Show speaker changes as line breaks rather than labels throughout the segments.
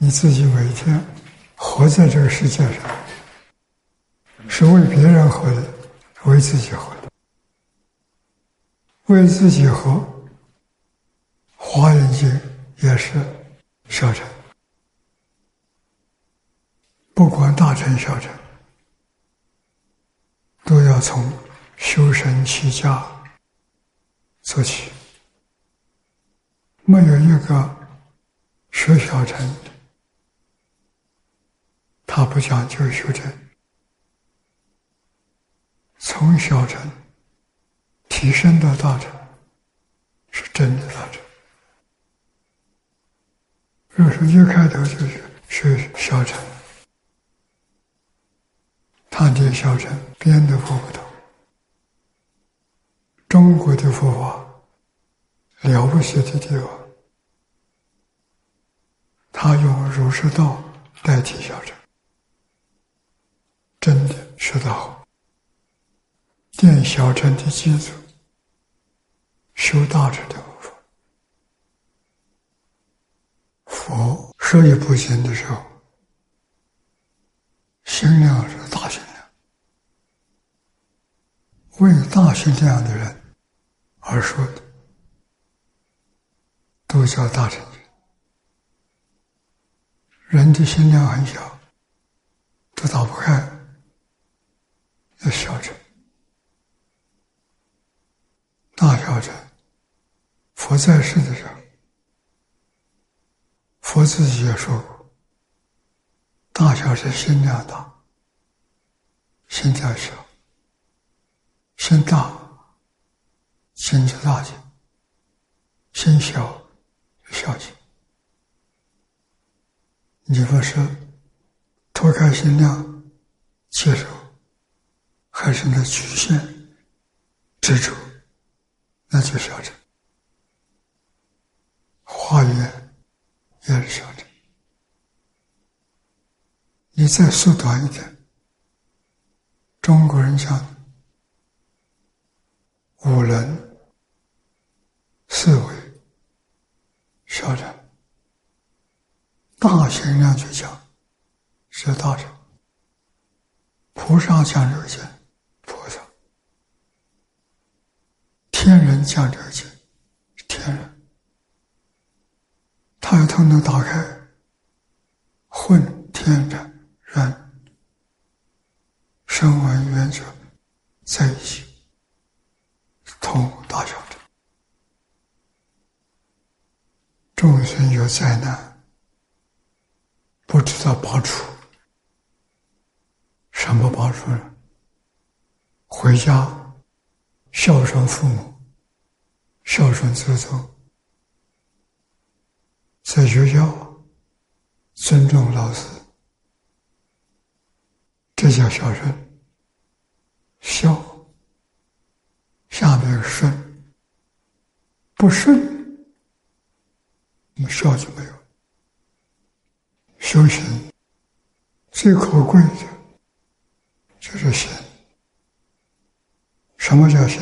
你自己每天活在这个世界上，是为别人活的，为自己活的。为自己活，《华严经》也是小乘，不管大乘小乘，都要从修身齐家做起。没有一个学小乘的，他不讲究修正，从小乘提升到大乘，是真的大乘。如果说一开头就是学小乘，探听小乘，别的佛不同。中国的佛法了不起的地方，他用儒释道代替小乘，真的学得好，奠小乘的基础，修大乘的部分。佛说一部经的时候，心量是大心量，为大心量的人而说的，都叫大乘经。人的心量很小，都打不开，要小乘。大小乘，佛在世的时候，佛自己也说过，大小乘心量大，心量小，心大心就大心，心小就小心。你不是脱开心量接受，还是那局限执着，那就小乘。华严也是小乘。你再缩短一点，中国人讲五伦四维小乘，大心量去讲是大乘。菩萨讲这个经，菩萨；天人讲这个经，是天人。他要通通打开，混天人声闻缘觉在一起，同大小乘。众生有灾难，不知道拔除，什么拔除呢？回家孝顺父母，孝顺祖宗，在学校尊重老师，这叫孝顺。孝下面顺，不顺那么孝就没有。修行最可贵的就是心。什么叫心？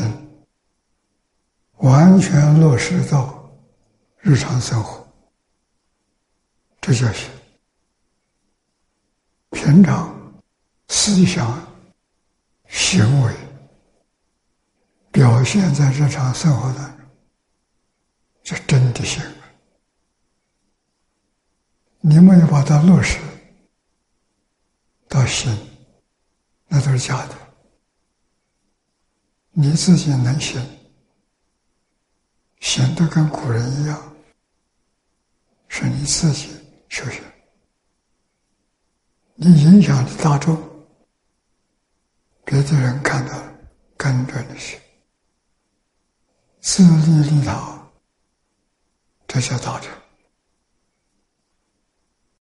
完全落实到日常生活，这叫心。平常思想行为表现在日常生活当中，这真的行。你没有把它落实到心，那都是假的。你自己能行，行得跟古人一样，是你自己修行。你影响的大众，别的人看到跟着你行，自利利他，这叫大乘。